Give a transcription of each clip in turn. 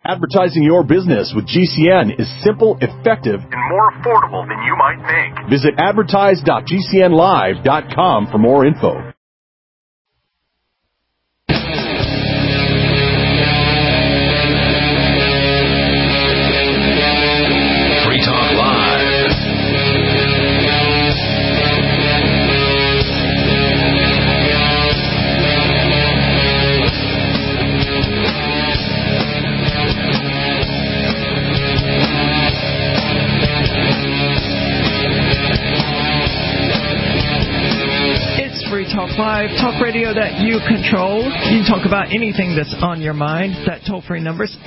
Advertising your business with GCN is simple, effective, and more affordable than you might think. Visit advertise.gcnlive.com for more info. Free Talk Live. Free Talk Live, talk radio that you control. You can talk about anything that's on your mind. That toll-free number is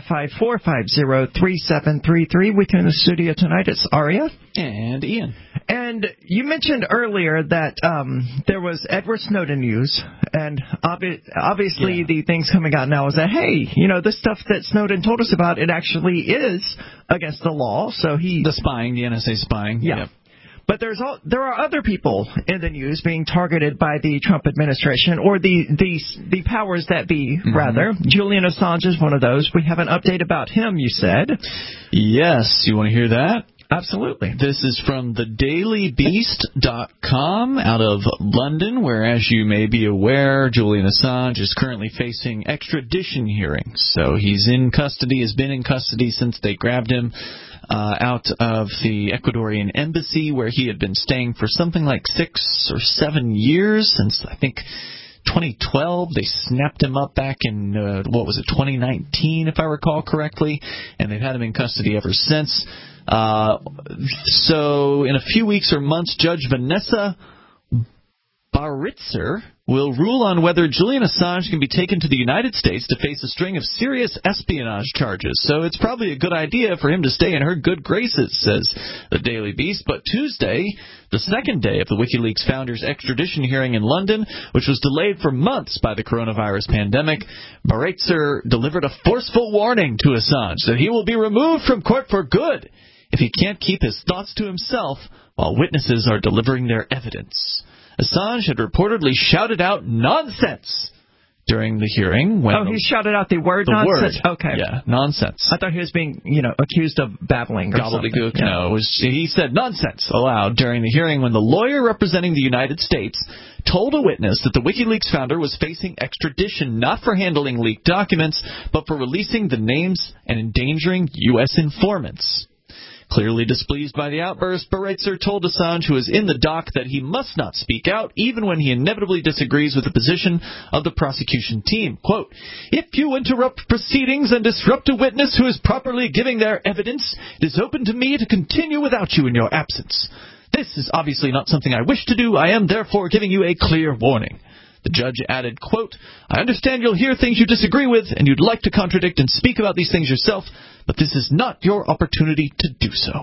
855-450-3733. With you in the studio tonight, it's Aria. And Ian. And you mentioned earlier that there was Edward Snowden news, and obviously the things coming out now is that, hey, you know, the stuff that Snowden told us about, it actually is against the law. So the spying, the NSA spying. Yeah. But there are other people in the news being targeted by the Trump administration, or the powers that be, rather. Julian Assange is one of those. We have an update about him, you said. Yes. You want to hear that? Absolutely. This is from thedailybeast.com out of London, where, as you may be aware, Julian Assange is currently facing extradition hearings. So he's in custody, has been in custody since they grabbed him out of the Ecuadorian embassy, where he had been staying for something like 6 or 7 years, since I think 2012. They snapped him up back in 2019, if I recall correctly, and they've had him in custody ever since. So in a few weeks or months, Judge Vanessa Baritzer will rule on whether Julian Assange can be taken to the United States to face a string of serious espionage charges. So it's probably a good idea for him to stay in her good graces, says the Daily Beast. But Tuesday, the second day of the WikiLeaks founder's extradition hearing in London, which was delayed for months by the coronavirus pandemic, Baritzer delivered a forceful warning to Assange that he will be removed from court for good if he can't keep his thoughts to himself while witnesses are delivering their evidence. Assange had reportedly shouted out nonsense during the hearing. He shouted out the word nonsense? Okay. Yeah, nonsense. I thought he was being, accused of babbling or gobbledygook. Something. No, he said nonsense aloud during the hearing when the lawyer representing the United States told a witness that the WikiLeaks founder was facing extradition not for handling leaked documents, but for releasing the names and endangering U.S. informants. Clearly displeased by the outburst, Baritzer told Assange, who is in the dock, that he must not speak out, even when he inevitably disagrees with the position of the prosecution team. Quote, "If you interrupt proceedings and disrupt a witness who is properly giving their evidence, it is open to me to continue without you in your absence. This is obviously not something I wish to do. I am therefore giving you a clear warning." The judge added, quote, "I understand you'll hear things you disagree with, and you'd like to contradict and speak about these things yourself, but this is not your opportunity to do so."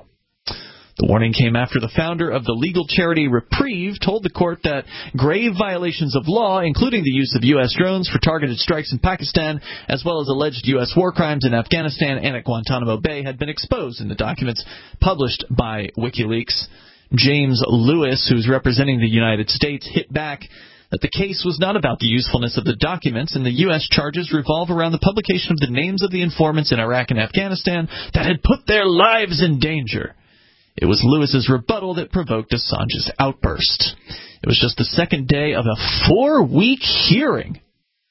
The warning came after the founder of the legal charity Reprieve told the court that grave violations of law, including the use of U.S. drones for targeted strikes in Pakistan, as well as alleged U.S. war crimes in Afghanistan and at Guantanamo Bay, had been exposed in the documents published by WikiLeaks. James Lewis, who's representing the United States, hit back that the case was not about the usefulness of the documents, and the U.S. charges revolve around the publication of the names of the informants in Iraq and Afghanistan that had put their lives in danger. It was Lewis's rebuttal that provoked Assange's outburst. It was just the second day of a 4-week hearing.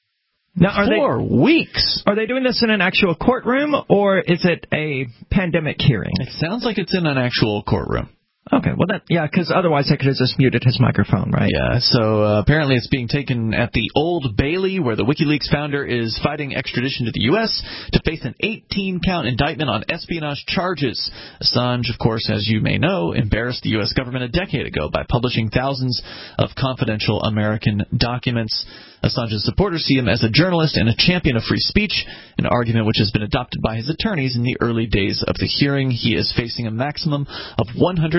Now, 4 weeks. Are they doing this in an actual courtroom, or is it a pandemic hearing? It sounds like it's in an actual courtroom. Okay, well, because otherwise I could have just muted his microphone, right? Yeah, so apparently it's being taken at the Old Bailey, where the WikiLeaks founder is fighting extradition to the U.S. to face an 18-count indictment on espionage charges. Assange, of course, as you may know, embarrassed the U.S. government a decade ago by publishing thousands of confidential American documents. Assange's supporters see him as a journalist and a champion of free speech, an argument which has been adopted by his attorneys in the early days of the hearing. He is facing a maximum of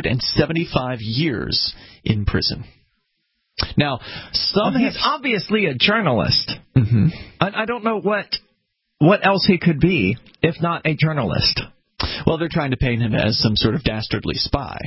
175 years in prison. Now, he's obviously a journalist. Mm-hmm. I don't know what else he could be if not a journalist. Well, they're trying to paint him as some sort of dastardly spy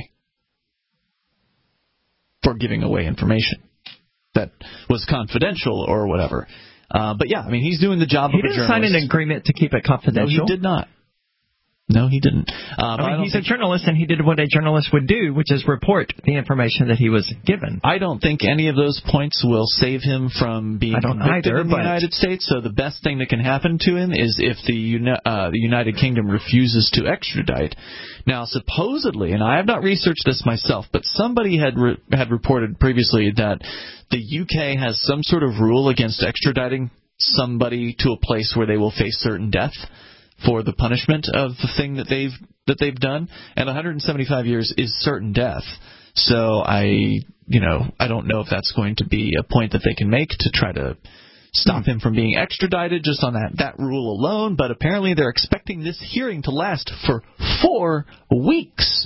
for giving away information that was confidential or whatever. But yeah, I mean, he's doing the job of a journalist. He didn't sign an agreement to keep it confidential. No, he did not. No, he didn't. He's a journalist, and he did what a journalist would do, which is report the information that he was given. I don't think any of those points will save him from being convicted in the United States. So the best thing that can happen to him is if the United Kingdom refuses to extradite. Now, supposedly, and I have not researched this myself, but somebody had reported previously that the UK has some sort of rule against extraditing somebody to a place where they will face certain death for the punishment of the thing that they've done, and 175 years is certain death. So I don't know if that's going to be a point that they can make to try to stop him from being extradited just on that rule alone. But apparently they're expecting this hearing to last for 4 weeks.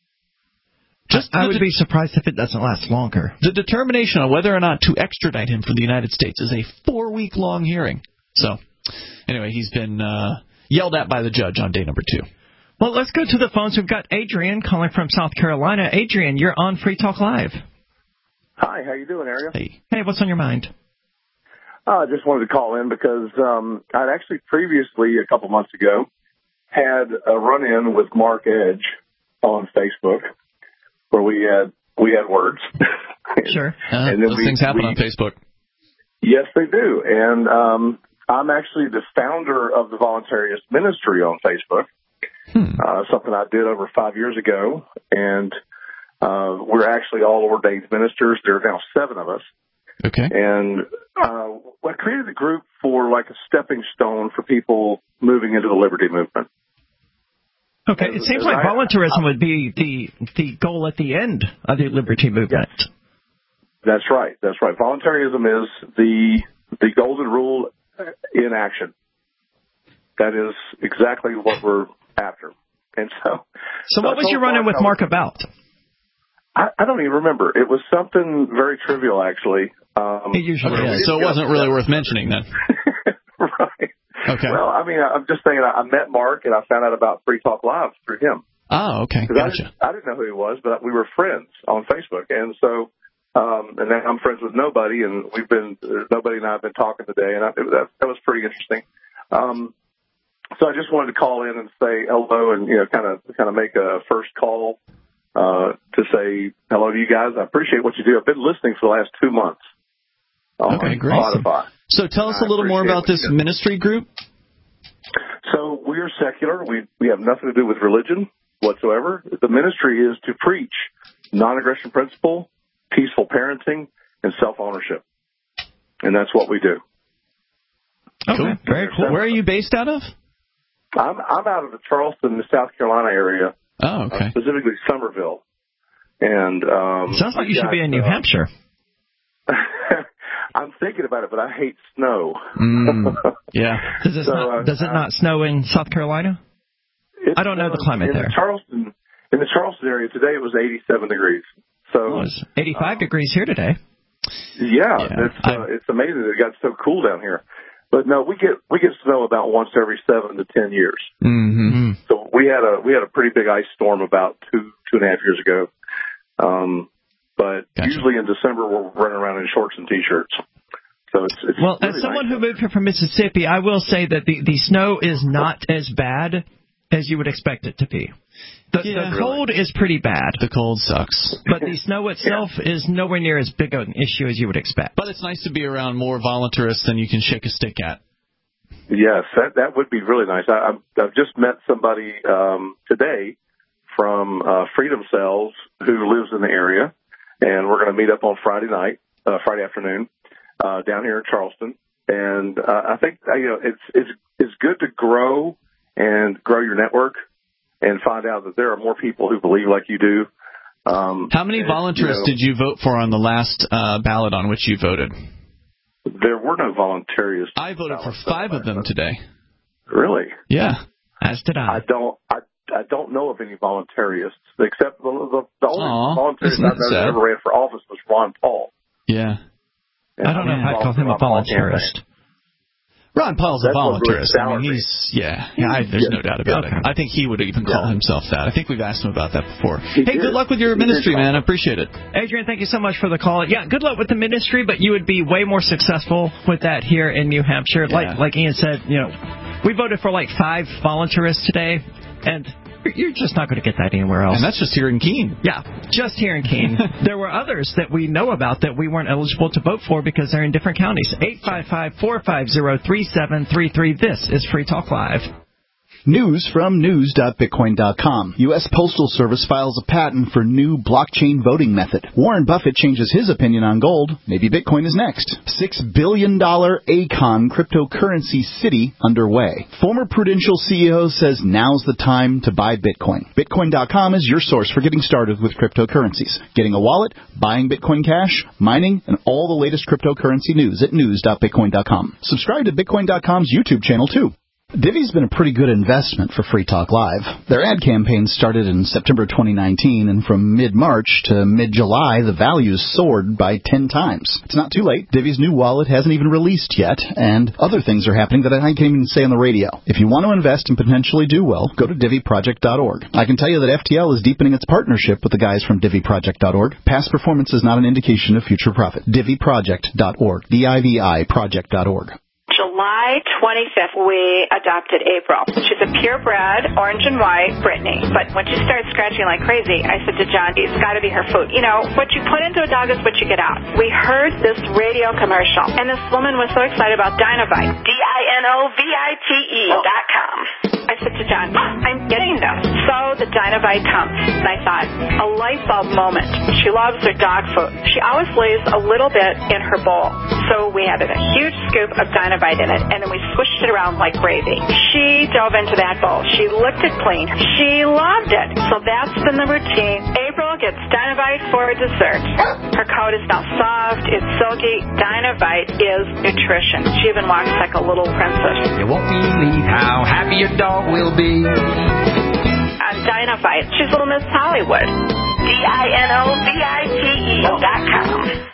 I would be surprised if it doesn't last longer. The determination on whether or not to extradite him from the United States is a 4-week-long hearing. So anyway, he's been yelled at by the judge on day number 2. Well, let's go to the phones. We've got Adrian calling from South Carolina. Adrian, you're on Free Talk Live. Hi, how you doing, Ariel? Hey, what's on your mind? I just wanted to call in because I'd actually previously, a couple months ago, had a run-in with Mark Edge on Facebook where we had words. Sure. And then those things happen on Facebook. Yes, they do. And I'm actually the founder of the Voluntarist Ministry on Facebook, something I did over 5 years ago. And we're actually all ordained ministers. There are now 7 of us. Okay. And I created a group for like a stepping stone for people moving into the liberty movement. Okay. It seems like voluntarism would be the goal at the end of the liberty movement. Yes. That's right. That's right. Voluntarism is the golden rule in action. That is exactly what we're after. And so what was your run-in with Mark about? I don't even remember. It was something very trivial, actually. It usually is. So it wasn't really worth mentioning then. Right. Okay. Well, I mean, I'm just saying I met Mark and I found out about Free Talk Live through him. Oh, okay. Gotcha. I didn't know who he was, but we were friends on Facebook. And so, and then I'm friends with Nobody, and Nobody and I have been talking today, and that was pretty interesting. So I just wanted to call in and say hello and, kind of make a first call to say hello to you guys. I appreciate what you do. I've been listening for the last 2 months. Okay, great. Spotify. So tell us a little more about this ministry group. So we are secular. We have nothing to do with religion whatsoever. The ministry is to preach non-aggression principle, peaceful parenting, and self-ownership. And that's what we do. Okay, cool. Very cool. Where are you based out of? I'm out of the Charleston, South Carolina area. Oh, okay. Specifically Somerville. And sounds like you should be in New Hampshire. I'm thinking about it, but I hate snow. Yeah. Does it not snow in South Carolina? I don't know the climate there. In the Charleston area today, it was 87 degrees. So it's 85 degrees here today. Yeah. It's amazing that it got so cool down here. But no, we get snow about once every 7 to 10 years. Mm-hmm. So we had a pretty big ice storm about 2.5 years ago. But Gotcha. Usually in December we're running around in shorts and t-shirts. So it's well, really as someone nice. who moved here from Mississippi, I will say that the snow is not as bad as you would expect it to be. The cold is pretty bad. The cold sucks. But the snow itself is nowhere near as big an issue as you would expect. But it's nice to be around more voluntarists than you can shake a stick at. Yes, that would be really nice. I've just met somebody today from Freedom Cells who lives in the area, and we're going to meet up on Friday afternoon down here in Charleston. And I think it's good to grow your network and find out that there are more people who believe like you do. How many voluntarists did you vote for on the last ballot on which you voted? There were no voluntarists. I voted for 5 of them today. Really? Yeah. As did I. I don't know of any voluntarists, except the only voluntarist I've ever ran for office was Ron Paul. Yeah. I don't know if I'd call him a voluntarist. Ron Paul's a That's what really voluntarist. I mean, soured there's no doubt about it. I think he would even call himself that. I think we've asked him about that before. Good luck with your ministry, man. I appreciate it. Adrian, thank you so much for the call. Yeah, good luck with the ministry, but you would be way more successful with that here in New Hampshire. Like Ian said, we voted for 5 voluntarists today, and you're just not going to get that anywhere else. And that's just here in Keene. Yeah, just here in Keene. There were others that we know about that we weren't eligible to vote for because they're in different counties. 855-450-3733. This is Free Talk Live. News from news.bitcoin.com. U.S. Postal Service files a patent for new blockchain voting method. Warren Buffett changes his opinion on gold. Maybe Bitcoin is next. $6 billion Acon cryptocurrency city underway. Former Prudential CEO says now's the time to buy Bitcoin. Bitcoin.com is your source for getting started with cryptocurrencies. Getting a wallet, buying Bitcoin Cash, mining, and all the latest cryptocurrency news at news.bitcoin.com. Subscribe to Bitcoin.com's YouTube channel, too. Divvy's been a pretty good investment for Free Talk Live. Their ad campaign started in September 2019, and from mid-March to mid-July, the values soared by 10 times. It's not too late. Divvy's new wallet hasn't even released yet, and other things are happening that I can't even say on the radio. If you want to invest and potentially do well, go to DivvyProject.org. I can tell you that FTL is deepening its partnership with the guys from DivvyProject.org. Past performance is not an indication of future profit. DivvyProject.org. DIVI Project.org. July 25th, we adopted April. She's a purebred, orange and white Brittany. But when she started scratching like crazy, I said to John, it's got to be her food. What you put into a dog is what you get out. We heard this radio commercial, and this woman was so excited about Dinovite. DINOVITE.com. I said to John, I'm getting this. So the Dinovite comes, and I thought, a light bulb moment. She loves her dog food. She always lays a little bit in her bowl. So we added a huge scoop of Dinovite in it, and then we swished it around like gravy. She dove into that bowl. She licked it clean. She loved it. So that's been the routine. April gets Dinovite for dessert. Her coat is now soft. It's silky. Dinovite is nutrition. She even walks like a little princess. You won't believe how happy your dog will be. On Dinovite, she's Little Miss Hollywood. DINOVITE.com.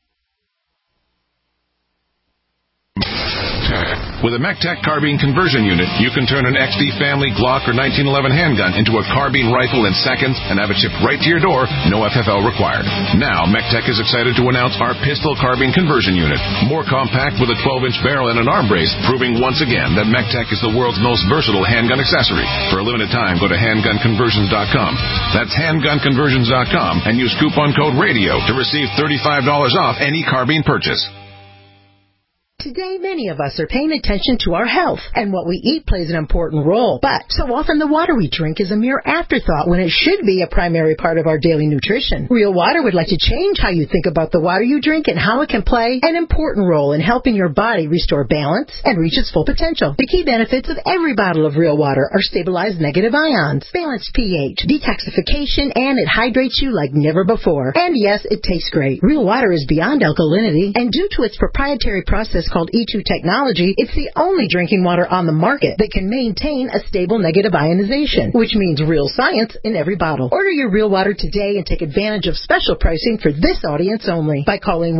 With a MECTEC carbine conversion unit, you can turn an XD family Glock or 1911 handgun into a carbine rifle in seconds and have it shipped right to your door, no FFL required. Now, MECTEC is excited to announce our pistol carbine conversion unit. More compact with a 12-inch barrel and an arm brace, proving once again that MECTEC is the world's most versatile handgun accessory. For a limited time, go to handgunconversions.com. That's handgunconversions.com and use coupon code RADIO to receive $35 off any carbine purchase. Today, many of us are paying attention to our health, and what we eat plays an important role. But so often the water we drink is a mere afterthought when it should be a primary part of our daily nutrition. Real Water would like to change how you think about the water you drink and how it can play an important role in helping your body restore balance and reach its full potential. The key benefits of every bottle of Real Water are stabilized negative ions, balanced pH, detoxification, and it hydrates you like never before. And yes, it tastes great. Real Water is beyond alkalinity, and due to its proprietary process called E2 technology, it's the only drinking water on the market that can maintain a stable negative ionization, which means real science in every bottle. Order your Real Water today and take advantage of special pricing for this audience only by calling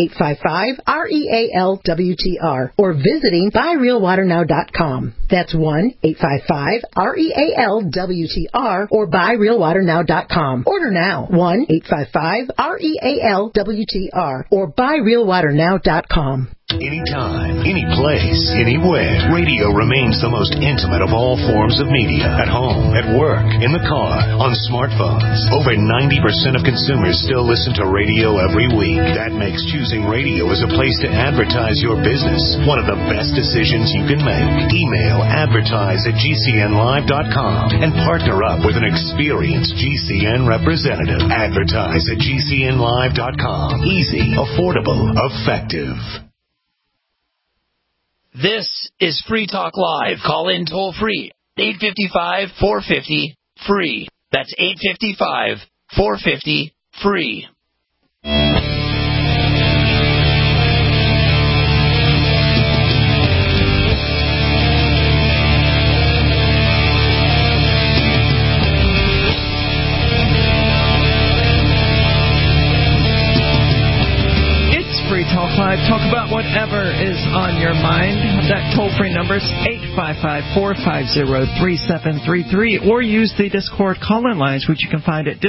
1-855-REALWTR or visiting buyrealwaternow.com. That's 1-855-REALWTR or buyrealwaternow.com. Order now. 1-855-REALWTR or buyrealwaternow.com. Anytime, any place, anywhere. Radio remains the most intimate of all forms of media. At home, at work, in the car, on smartphones. Over 90% of consumers still listen to radio every week. That makes choosing radio as a place to advertise your business one of the best decisions you can make. Email advertise@gcnlive.com and partner up with an experienced GCN representative. Advertise@gcnlive.com. Easy, affordable, effective. This is Free Talk Live. Call in toll free. 855-450-FREE. That's 855-450-FREE. Free Talk Live. Talk about what whatever is on your mind. That toll-free number is 855-450-3733, or use the Discord call-in lines, which you can find at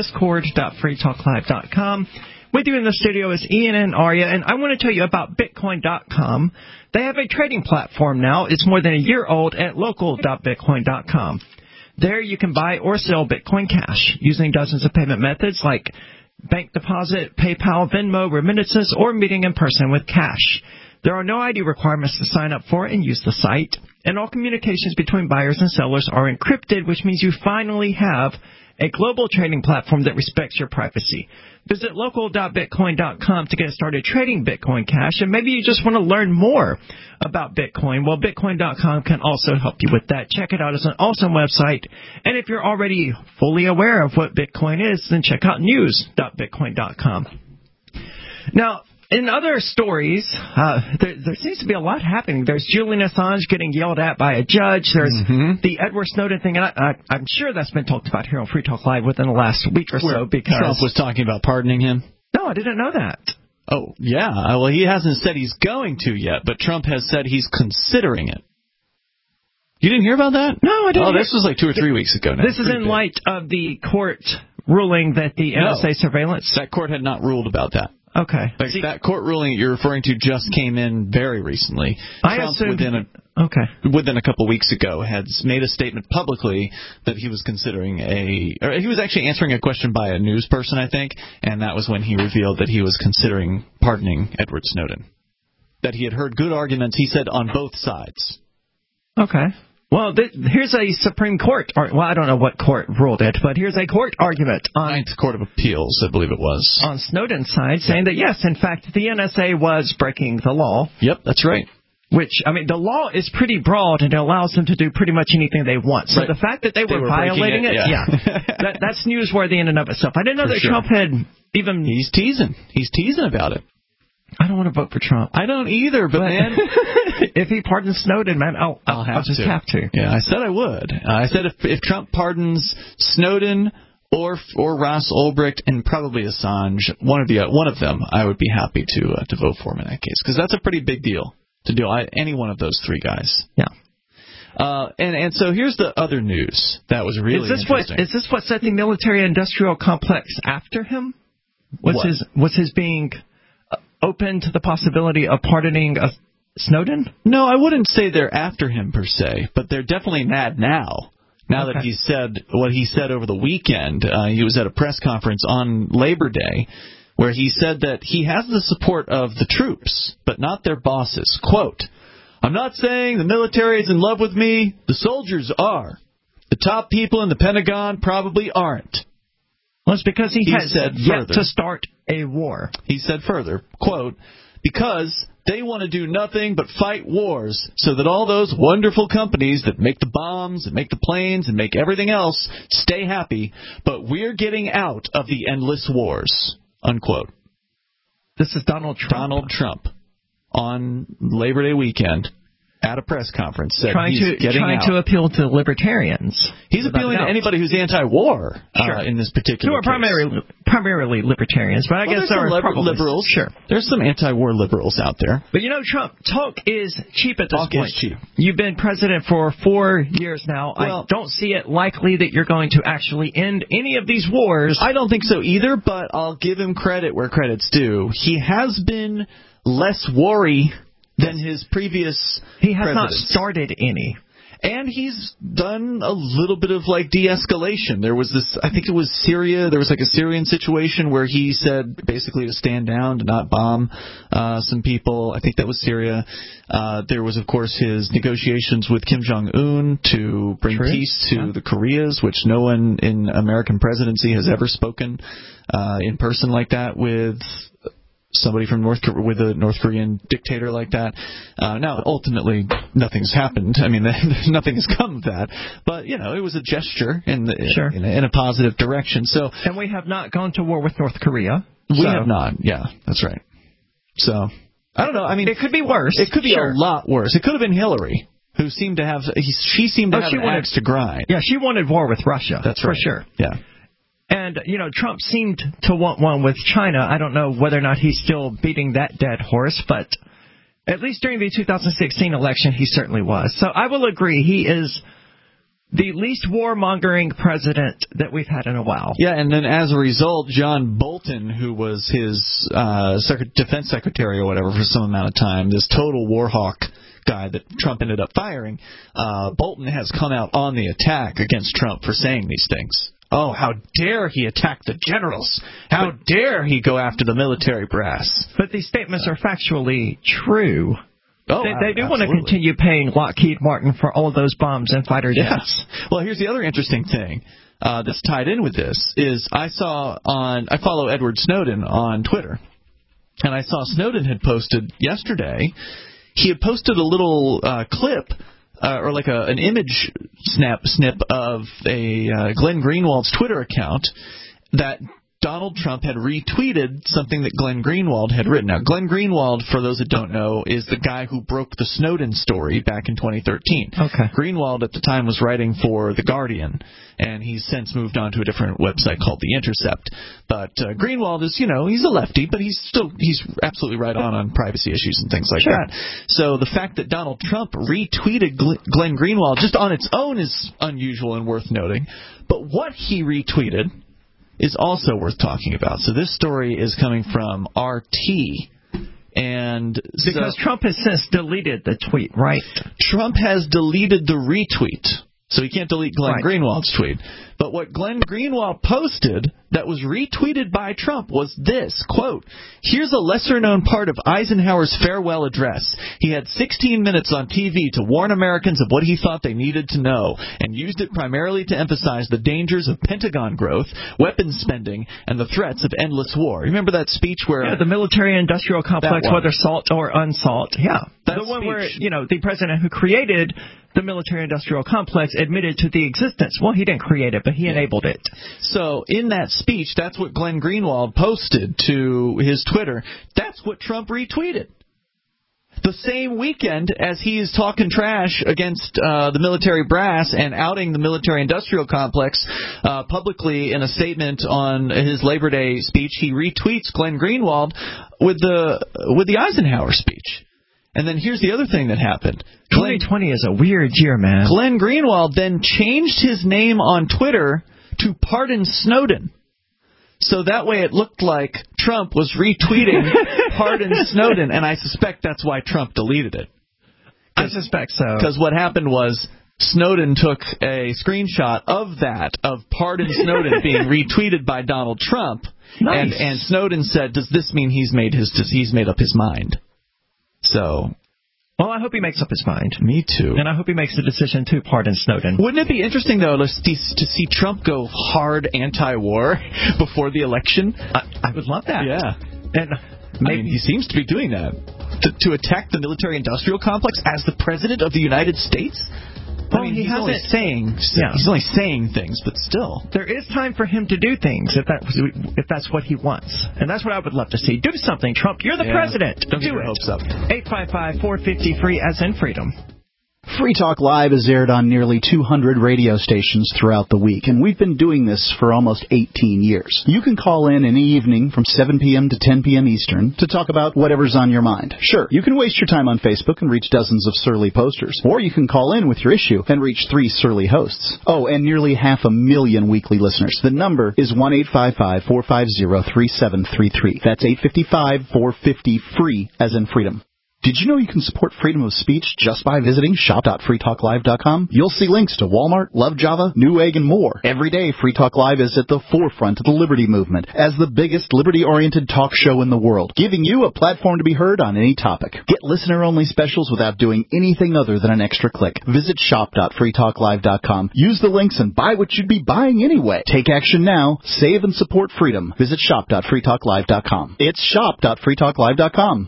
discord.freetalklive.com. With you in the studio is Ian and Arya, and I want to tell you about Bitcoin.com. They have a trading platform now. It's more than a year old at local.bitcoin.com. There you can buy or sell Bitcoin Cash using dozens of payment methods like bank deposit, PayPal, Venmo, remittances, or meeting in person with cash. There are no ID requirements to sign up for and use the site, and all communications between buyers and sellers are encrypted, which means you finally have a global trading platform that respects your privacy. Visit local.bitcoin.com to get started trading Bitcoin Cash, and maybe you just want to learn more about Bitcoin. Well, Bitcoin.com can also help you with that. Check it out. It's an awesome website. And if you're already fully aware of what Bitcoin is, then check out news.bitcoin.com. Now, in other stories, there seems to be a lot happening. There's Julian Assange getting yelled at by a judge. There's the Edward Snowden thing, and I'm sure that's been talked about here on Free Talk Live within the last week or so. Because Trump was talking about pardoning him? No, I didn't know that. Oh, yeah. Well, he hasn't said he's going to yet, but Trump has said he's considering it. You didn't hear about that? No, I didn't. Oh, this was like 2 or 3 weeks ago now. This is in light of the court ruling that the NSA surveillance... That court had not ruled about that. Okay. That court ruling that you're referring to just came in very recently. Trump, within a couple weeks ago, had made a statement publicly that he was considering he was actually answering a question by a news person, I think, and that was when he revealed that he was considering pardoning Edward Snowden. That he had heard good arguments, he said, on both sides. Okay. Well, here's a Supreme Court, well, I don't know what court ruled it, but here's a court argument on... Ninth Court of Appeals, I believe it was. On Snowden's side, saying that, yes, in fact, the NSA was breaking the law. Yep, that's right. Which, I mean, the law is pretty broad, and it allows them to do pretty much anything they want. So the fact that they were violating it, that's newsworthy in and of itself. I didn't know that Trump had even... He's teasing about it. I don't want to vote for Trump. I don't either, but man, if he pardons Snowden, man, I'll just have to. Yeah, I said I would. I said if Trump pardons Snowden or Ross Ulbricht and probably Assange, one of them, I would be happy to vote for him in that case, because that's a pretty big deal to do. Any one of those three guys. Yeah. And so here's the other news that was really interesting. Is this what set the military-industrial complex after him? What's his being open to the possibility of pardoning Snowden? No, I wouldn't say they're after him per se, but they're definitely mad now. Now that he said what he said over the weekend, he was at a press conference on Labor Day where he said that he has the support of the troops, but not their bosses. Quote, "I'm not saying the military is in love with me. The soldiers are. The top people in the Pentagon probably aren't." Well, it's because he has yet to start a war. He said further, quote, "Because they want to do nothing but fight wars so that all those wonderful companies that make the bombs and make the planes and make everything else stay happy, but we're getting out of the endless wars," unquote. This is Donald Trump. Donald Trump on Labor Day weekend at a press conference said trying to appeal to libertarians. He's appealing to anybody who's anti-war in this particular case. Who are primarily libertarians, but I guess there are liberals. Sure, there's some anti-war liberals out there. But you know, Trump, talk is cheap at this point. Talk is cheap. You've been president for 4 years now. Well, I don't see it likely that you're going to actually end any of these wars. I don't think so either, but I'll give him credit where credit's due. He has been less worry than his previous He has presidents. not started any. And he's done a little bit of like de-escalation. There was this, I think it was Syria, there was like a Syrian situation where he said basically to stand down, to not bomb some people. I think that was Syria. There was, of course, his negotiations with Kim Jong-un to bring peace to the Koreas, which no one in American presidency has ever spoken in person like that with somebody from with a North Korean dictator like that. Now, ultimately, nothing's happened. I mean, nothing has come of that. But, you know, it was a gesture in a positive direction. So, and we have not gone to war with North Korea. We have not. Yeah, that's right. So, I don't know. I mean, it could be worse. It could be a lot worse. It could have been Hillary, who seemed to have she seemed to have an axe to grind. Yeah, she wanted war with Russia. That's right. For sure. Yeah. And, you know, Trump seemed to want one with China. I don't know whether or not he's still beating that dead horse, but At least during the 2016 election, he certainly was. So I will agree, he is the least warmongering president that we've had in a while. Yeah, and then as a result, John Bolton, who was his defense secretary or whatever for some amount of time, this total war hawk guy that Trump ended up firing, Bolton has come out on the attack against Trump for saying these things. Oh, how dare he attack the generals? How dare he go after the military brass? But these statements are factually true. Oh, they do want to continue paying Lockheed Martin for all of those bombs and fighter jets. Yeah. Well, here's the other interesting thing that's tied in with this is I follow Edward Snowden on Twitter, and I saw Snowden had posted yesterday. He had posted a little clip or like an image snip of a Glenn Greenwald's Twitter account that Donald Trump had retweeted something that Glenn Greenwald had written. Now, Glenn Greenwald, for those that don't know, is the guy who broke the Snowden story back in 2013. Okay. Greenwald at the time was writing for The Guardian, and he's since moved on to a different website called The Intercept. But Greenwald is, he's a lefty, but he's absolutely right on privacy issues and things like that. So the fact that Donald Trump retweeted Glenn Greenwald just on its own is unusual and worth noting. But what he retweeted is also worth talking about. So this story is coming from RT. And because Trump has since deleted the tweet, right? Trump has deleted the retweet. So he can't delete Glenn Greenwald's tweet. But what Glenn Greenwald posted that was retweeted by Trump was this, quote, "Here's a lesser-known part of Eisenhower's farewell address. He had 16 minutes on TV to warn Americans of what he thought they needed to know, and used it primarily to emphasize the dangers of Pentagon growth, weapons spending, and the threats of endless war." Remember that speech where... Yeah, the military-industrial complex, whether salt or unsalt. Yeah, that the one speech. Where, the president who created the military-industrial complex admitted to the existence. Well, he didn't create it, but he enabled it. So in that speech, that's what Glenn Greenwald posted to his Twitter. That's what Trump retweeted. The same weekend as he's talking trash against the military brass and outing the military-industrial complex publicly in a statement on his Labor Day speech, he retweets Glenn Greenwald with the Eisenhower speech. And then here's the other thing that happened. 2020 is a weird year, man. Glenn Greenwald then changed his name on Twitter to Pardon Snowden. So that way it looked like Trump was retweeting Pardon Snowden, and I suspect that's why Trump deleted it. I suspect so. Because what happened was Snowden took a screenshot of that, of Pardon Snowden being retweeted by Donald Trump, nice. and Snowden said, "Does this mean he's made up his mind?" So, well, I hope he makes up his mind. Me too. And I hope he makes the decision to pardon Snowden. Wouldn't it be interesting, though, to see Trump go hard anti-war before the election? I would love that. Yeah. And he seems to be doing that. To attack the military-industrial complex as the president of the United States? Well, he's only saying things, but still. There is time for him to do things if that's what he wants. And that's what I would love to see. Do something, Trump. You're the president. Don't get do your it. hopes up. 855-450-FREE as in freedom. Free Talk Live is aired on nearly 200 radio stations throughout the week, and we've been doing this for almost 18 years. You can call in any evening from 7 p.m. to 10 p.m. Eastern to talk about whatever's on your mind. Sure, you can waste your time on Facebook and reach dozens of surly posters, or you can call in with your issue and reach 3 surly hosts. Oh, and nearly 500,000 weekly listeners. The number is 1-855-450-3733. That's 855-450-FREE as in freedom. Did you know you can support freedom of speech just by visiting shop.freetalklive.com? You'll see links to Walmart, Love Java, Newegg, and more. Every day, Free Talk Live is at the forefront of the liberty movement as the biggest liberty-oriented talk show in the world, giving you a platform to be heard on any topic. Get listener-only specials without doing anything other than an extra click. Visit shop.freetalklive.com. Use the links and buy what you'd be buying anyway. Take action now. Save and support freedom. Visit shop.freetalklive.com. It's shop.freetalklive.com.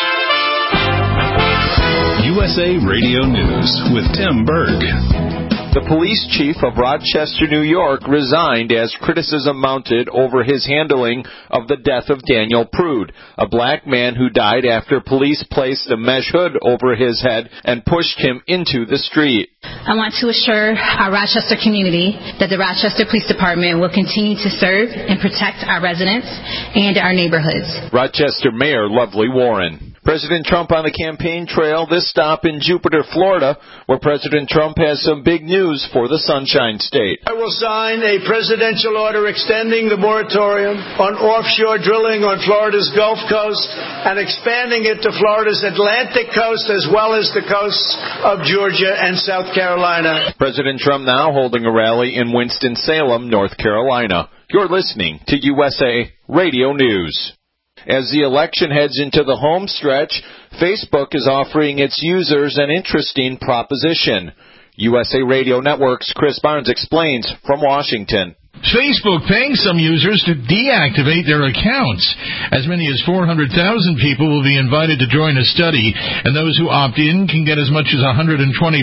USA Radio News with Tim Berg. The police chief of Rochester, New York, resigned as criticism mounted over his handling of the death of Daniel Prude, a black man who died after police placed a mesh hood over his head and pushed him into the street. I want to assure our Rochester community that the Rochester Police Department will continue to serve and protect our residents and our neighborhoods. Rochester Mayor Lovely Warren. President Trump on the campaign trail, this stop in Jupiter, Florida, where President Trump has some big news for the Sunshine State. I will sign a presidential order extending the moratorium on offshore drilling on Florida's Gulf Coast and expanding it to Florida's Atlantic coast as well as the coasts of Georgia and South Carolina. President Trump now holding a rally in Winston-Salem, North Carolina. You're listening to USA Radio News. As the election heads into the home stretch, Facebook is offering its users an interesting proposition. USA Radio Network's Chris Barnes explains from Washington. Facebook paying some users to deactivate their accounts. As many as 400,000 people will be invited to join a study, and those who opt in can get as much as $120.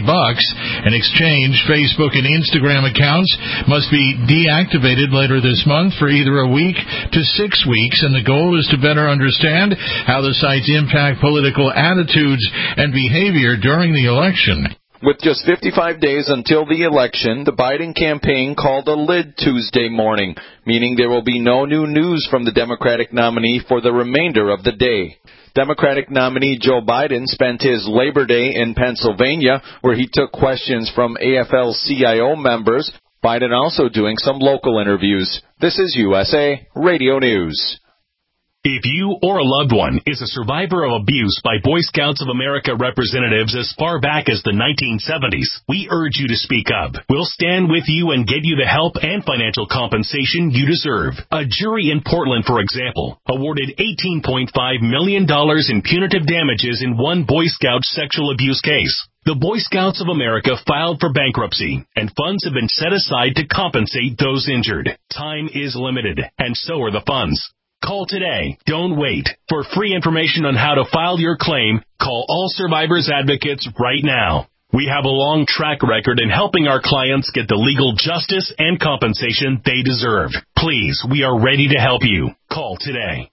In exchange, Facebook and Instagram accounts must be deactivated later this month for either a week to 6 weeks, and the goal is to better understand how the sites impact political attitudes and behavior during the election. With just 55 days until the election, the Biden campaign called a lid Tuesday morning, meaning there will be no new news from the Democratic nominee for the remainder of the day. Democratic nominee Joe Biden spent his Labor Day in Pennsylvania, where he took questions from AFL-CIO members. Biden also doing some local interviews. This is USA Radio News. If you or a loved one is a survivor of abuse by Boy Scouts of America representatives as far back as the 1970s, we urge you to speak up. We'll stand with you and get you the help and financial compensation you deserve. A jury in Portland, for example, awarded $18.5 million in punitive damages in one Boy Scout sexual abuse case. The Boy Scouts of America filed for bankruptcy, and funds have been set aside to compensate those injured. Time is limited, and so are the funds. Call today. Don't wait. For free information on how to file your claim, call All Survivors Advocates right now. We have a long track record in helping our clients get the legal justice and compensation they deserve. Please, we are ready to help you. Call today.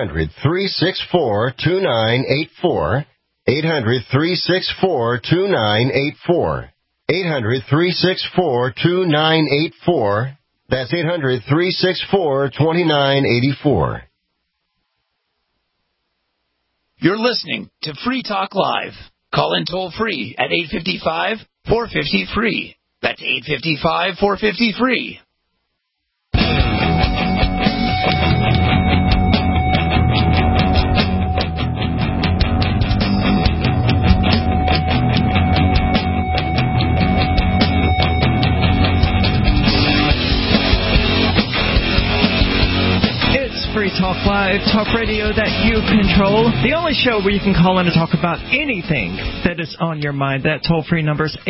800-364-2984. 800-364-2984. 800-364-2984. That's 800-364-2984. You're listening to Free Talk Live. Call in toll free at 855-450-FREE. That's 855-450-FREE. Free Talk Live, talk radio that you control. The only show where you can call in to talk about anything that is on your mind. That toll-free number is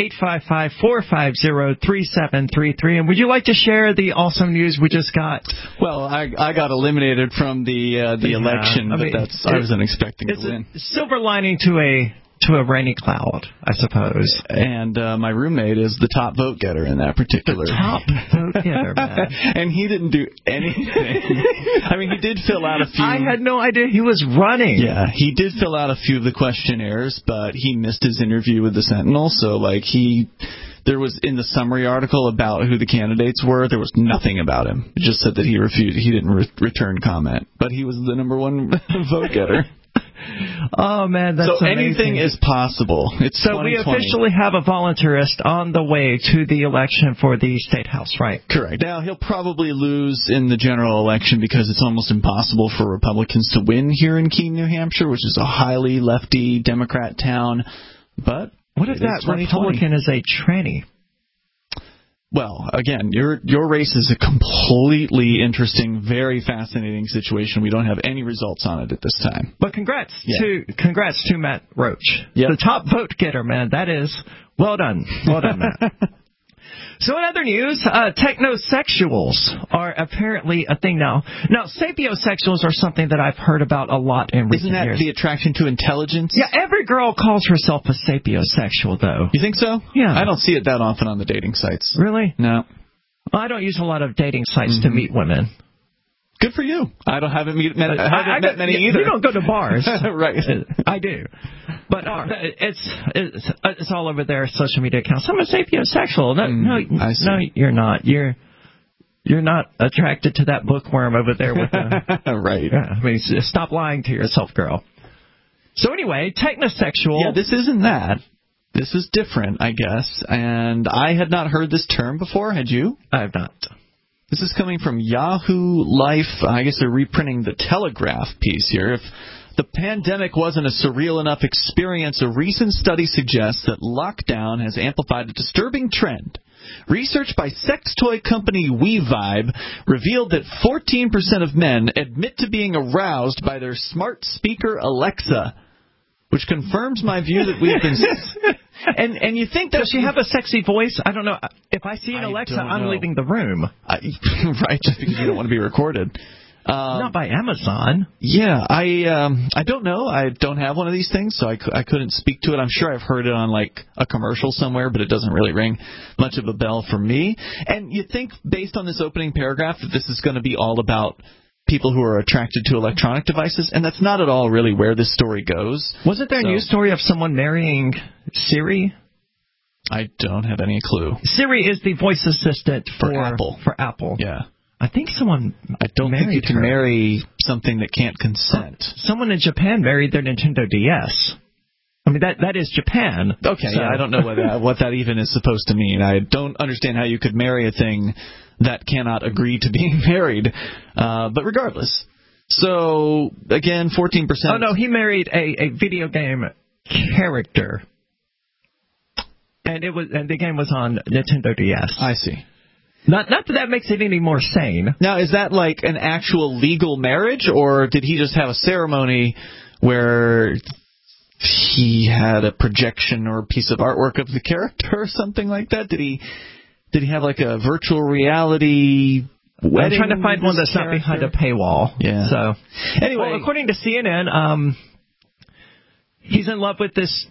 855-450-3733. And would you like to share the awesome news we just got? Well, I got eliminated from the election, but I wasn't expecting to win. It's a silver lining to a rainy cloud, I suppose. And my roommate is the top vote getter in that particular. The top vote getter, man. And he didn't do anything. I mean, he did fill out a few. I had no idea he was running. Yeah, he did fill out a few of the questionnaires, but he missed his interview with the Sentinel. So, there was in the summary article about who the candidates were, there was nothing about him. It just said that he didn't return comment. But he was the number one vote getter. Oh, man, that's so amazing. Anything is possible. It's so 2020. We officially have a volunteerist on the way to the election for the State House, right? Correct. Now, he'll probably lose in the general election because it's almost impossible for Republicans to win here in Keene, New Hampshire, which is a highly lefty Democrat town. But what if that Republican is a tranny? Well, again, your race is a completely interesting, very fascinating situation. We don't have any results on it at this time. But congrats to Matt Roach. Yep. The top vote getter, man. That is well done. Well done, Matt. So in other news, technosexuals are apparently a thing now. Now, sapiosexuals are something that I've heard about a lot in recent years. Isn't that the attraction to intelligence? Yeah, every girl calls herself a sapiosexual, though. You think so? Yeah. I don't see it that often on the dating sites. Really? No. Well, I don't use a lot of dating sites to meet women. Good for you. I haven't met many either. You don't go to bars. Right. I do. But it's all over their social media accounts. I'm a sapiosexual. No, you're not. You're not attracted to that bookworm over there with the... Right. Yeah, I mean, stop lying to yourself, girl. So anyway, technosexual... Yeah, this isn't that. This is different, I guess. And I had not heard this term before. Had you? I have not. This is coming from Yahoo Life. I guess they're reprinting the Telegraph piece here. If the pandemic wasn't a surreal enough experience, a recent study suggests that lockdown has amplified a disturbing trend. Research by sex toy company WeVibe revealed that 14% of men admit to being aroused by their smart speaker Alexa, which confirms my view that we've been... And you think that... Does she have a sexy voice? I don't know. If I see an Alexa, I'm leaving the room. Right, just because you don't want to be recorded. Not by Amazon. Yeah, I don't know. I don't have one of these things, so I couldn't speak to it. I'm sure I've heard it on, like, a commercial somewhere, but it doesn't really ring much of a bell for me. And you'd think, based on this opening paragraph, that this is going to be all about people who are attracted to electronic devices, and that's not at all really where this story goes. Wasn't there a news story of someone marrying Siri? I don't have any clue. Siri is the voice assistant for Apple. For Apple. Yeah. I think someone I don't think you can marry something that can't consent. Someone in Japan married their Nintendo DS. I mean, that is Japan. Okay, so. Yeah, I don't know what that even is supposed to mean. I don't understand how you could marry a thing that cannot agree to being married. But regardless. So, again, 14%. Oh, no, he married a video game character. And the game was on Nintendo DS. I see. Not that makes it any more sane. Now, is that like an actual legal marriage, or did he just have a ceremony where he had a projection or a piece of artwork of the character or something like that? Did he have like a virtual reality wedding? I'm trying to find one that's not behind a paywall. Yeah. So anyway, well, according to CNN, he's in love with this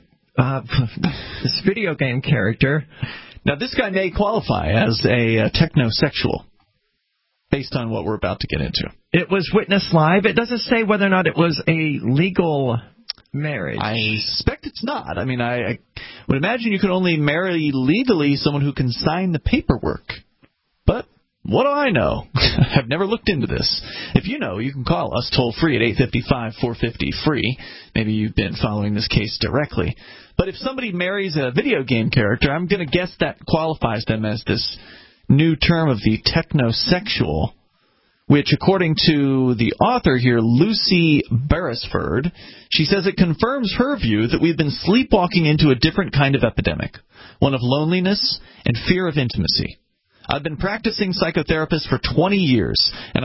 video game character. Now, this guy may qualify as a technosexual, based on what we're about to get into. It was witnessed live. It doesn't say whether or not it was a legal marriage. I suspect it's not. I mean, I would imagine you can only marry legally someone who can sign the paperwork. But what do I know? I've never looked into this. If you know, you can call us toll-free at 855-450-FREE. Maybe you've been following this case directly. But if somebody marries a video game character, I'm going to guess that qualifies them as this new term of the technosexual, which, according to the author here, Lucy Beresford, she says it confirms her view that we've been sleepwalking into a different kind of epidemic, one of loneliness and fear of intimacy. I've been practicing psychotherapist for 20 years, and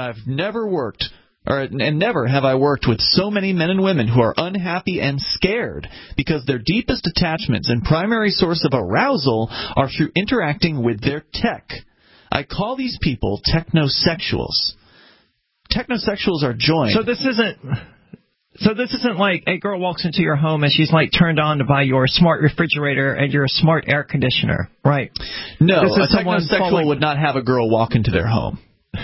never have I worked with so many men and women who are unhappy and scared because their deepest attachments and primary source of arousal are through interacting with their tech. I call these people technosexuals. Technosexuals are joined. So this isn't like a girl walks into your home and she's like turned on by your smart refrigerator and your smart air conditioner, right? No, a technosexual would not have a girl walk into their home.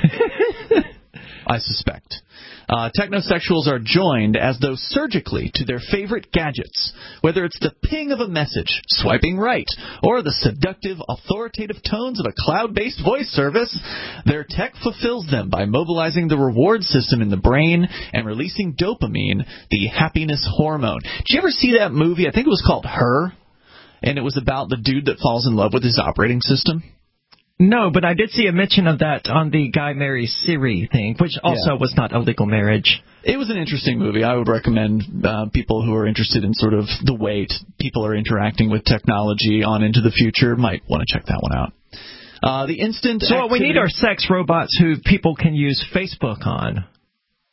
I suspect. Technosexuals are joined as though surgically to their favorite gadgets, whether it's the ping of a message, swiping right, or the seductive, authoritative tones of a cloud-based voice service. Their tech fulfills them by mobilizing the reward system in the brain and releasing dopamine, the happiness hormone. Did you ever see that movie? I think it was called Her, and it was about the dude that falls in love with his operating system. No, but I did see a mention of that on the Guy Marries Siri thing, which also was not a legal marriage. It was an interesting movie. I would recommend people who are interested in sort of the way people are interacting with technology on into the future might want to check that one out. The instant So we need our sex robots who people can use Facebook on.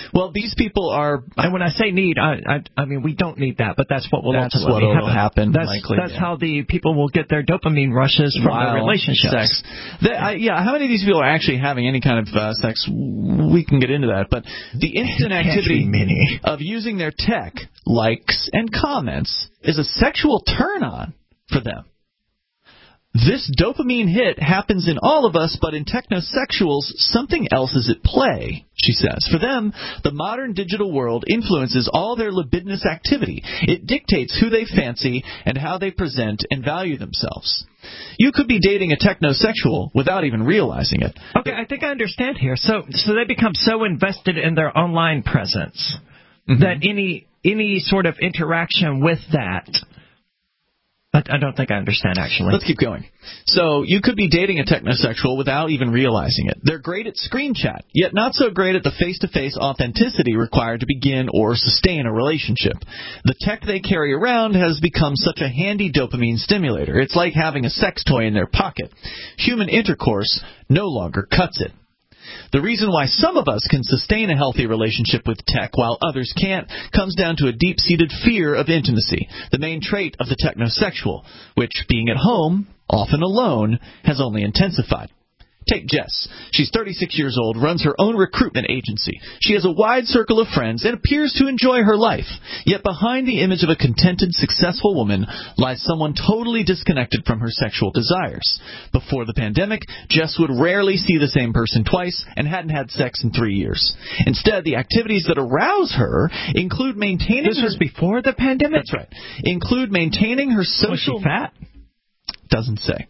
Well, these people are... And when I say need, I mean, we don't need that, but that's what will ultimately happen. That's how the people will get their dopamine rushes from their relationships. Sex. How many of these people are actually having any kind of sex? We can get into that. But the instant activity of using their tech, likes and comments, is a sexual turn-on for them. This dopamine hit happens in all of us, but in technosexuals, something else is at play, she says. For them, the modern digital world influences all their libidinous activity. It dictates who they fancy and how they present and value themselves. You could be dating a technosexual without even realizing it. Okay, I think I understand here. So they become so invested in their online presence that any sort of interaction with that... I don't think I understand, actually. Let's keep going. So you could be dating a technosexual without even realizing it. They're great at screen chat, yet not so great at the face-to-face authenticity required to begin or sustain a relationship. The tech they carry around has become such a handy dopamine stimulator. It's like having a sex toy in their pocket. Human intercourse no longer cuts it. The reason why some of us can sustain a healthy relationship with tech while others can't comes down to a deep-seated fear of intimacy, the main trait of the technosexual, which, being at home, often alone, has only intensified. Take Jess. She's 36 years old, runs her own recruitment agency. She has a wide circle of friends and appears to enjoy her life. Yet behind the image of a contented, successful woman lies someone totally disconnected from her sexual desires. Before the pandemic, Jess would rarely see the same person twice and hadn't had sex in 3 years. Instead, the activities that arouse her include maintaining... This was before the pandemic? That's right. Include maintaining her social... Was she fat? Doesn't say.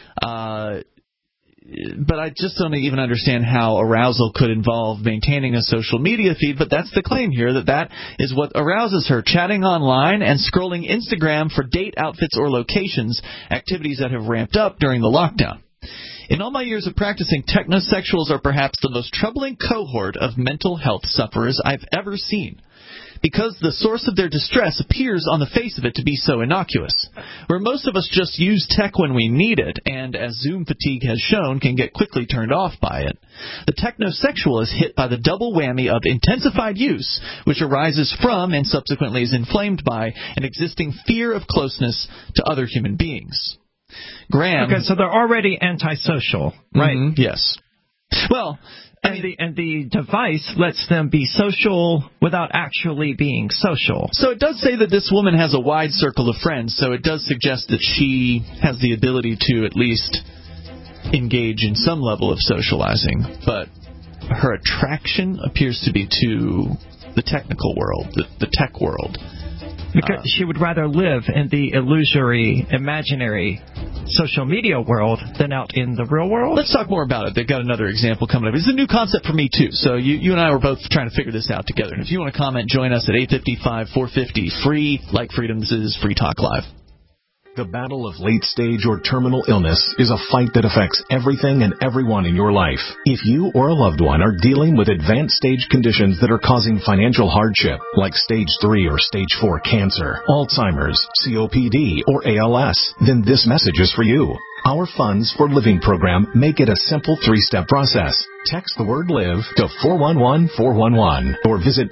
But I just don't even understand how arousal could involve maintaining a social media feed, but that's the claim here, that is what arouses her, chatting online and scrolling Instagram for date outfits or locations, activities that have ramped up during the lockdown. In all my years of practicing, technosexuals are perhaps the most troubling cohort of mental health sufferers I've ever seen, because the source of their distress appears on the face of it to be so innocuous. Where most of us just use tech when we need it, and as Zoom fatigue has shown, can get quickly turned off by it, the technosexual is hit by the double whammy of intensified use, which arises from and subsequently is inflamed by an existing fear of closeness to other human beings. Graham... Okay, so they're already antisocial, right? Mm-hmm, yes. Well... And the device lets them be social without actually being social. So it does say that this woman has a wide circle of friends, so it does suggest that she has the ability to at least engage in some level of socializing. But her attraction appears to be to the technical world, the tech world. Because she would rather live in the illusory, imaginary social media world than out in the real world? Let's talk more about it. They've got another example coming up. It's a new concept for me, too. So you and I were both trying to figure this out together. And if you want to comment, join us at 855-450. Free, like freedom. This is Free Talk Live. The battle of late-stage or terminal illness is a fight that affects everything and everyone in your life. If you or a loved one are dealing with advanced stage conditions that are causing financial hardship, like stage 3 or stage 4 cancer, Alzheimer's, COPD, or ALS, then this message is for you. Our Funds for Living program make it a simple 3-step process. Text the word LIVE to 411-411 or visit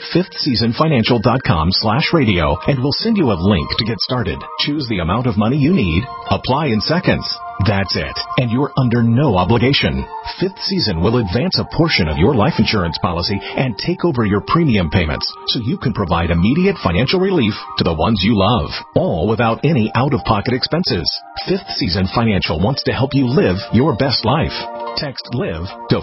fifthseasonfinancial.com/radio and we'll send you a link to get started. Choose the amount of money you need. Apply in seconds. That's it. And you're under no obligation. Fifth Season will advance a portion of your life insurance policy and take over your premium payments so you can provide immediate financial relief to the ones you love, all without any out-of-pocket expenses. Fifth Season Financial wants to help you live your best life. Text LIVE to